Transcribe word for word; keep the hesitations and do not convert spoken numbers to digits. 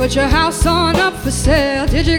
put your house on up for sale? Did you